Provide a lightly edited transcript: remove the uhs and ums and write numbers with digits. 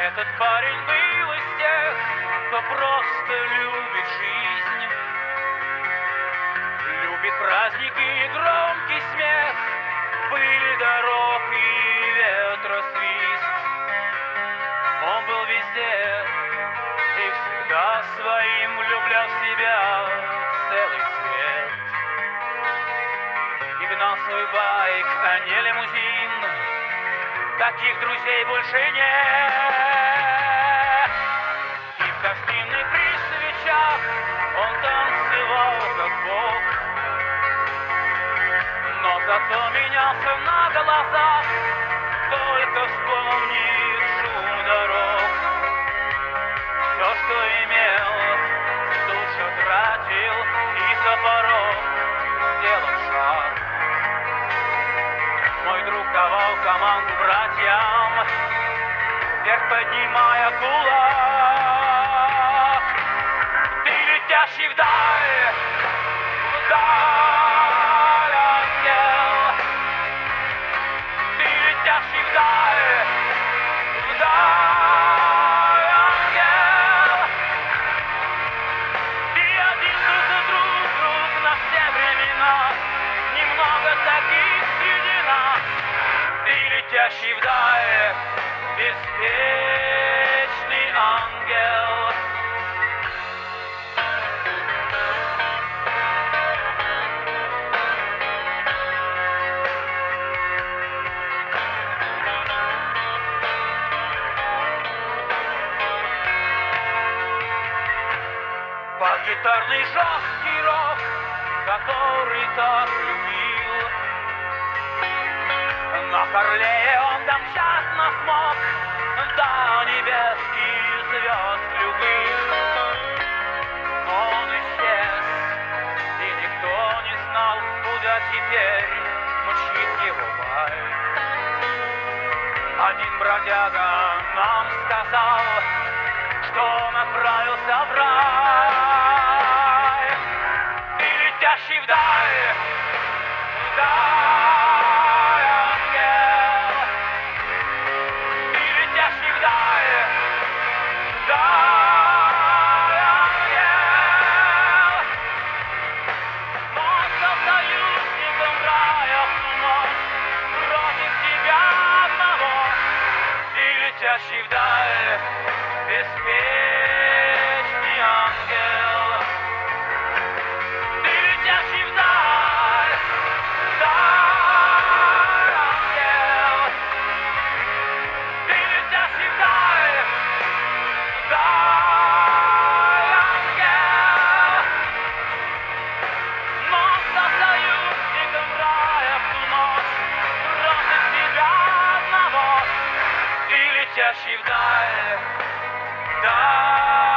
Этот парень был из тех, кто просто любит жизнь, любит праздники и громкий смех, пыль дорог и ветросвист. Он был везде и всегда своим влюблял в себя целый свет. И гнал свой байк, а не лимузин, таких друзей больше нет. И в гостиной при свечах он танцевал как бог, но зато менялся на глазах, только вспомнит шум дорог. Все, что имел, тут же тратил и за порог сделал шаг. Мой друг давал команду братьям, вверх поднимая кулак. Ты летящий вдаль, вдаль, ангел. Ты летящий вдаль, вдаль, ангел. Ты один друг на все времена, немного таких среди нас. Ты летящий вдаль, беспечный ангел. Под гитарный жесткий рок, который так любил, на Харлее он домчат нас мог до небес и звезд любых. Он исчез, и никто не знал, куда теперь мчит его байк. Один бродяга нам сказал, что он отправился в рай. Ты летящий вдаль, вдаль, ангел. Ты летящий вдаль, вдаль, ангел. Но он стал союзником рая в ту ночь против тебя одного. Ты летящий вдаль, беспечный ангел. Ты летящий вдаль, вдаль, ангел. Ты летящий вдаль, вдаль, ангел. Но он стал союзником рая в ту ночь против тебя одного. Ты летящий вдаль, вдаль.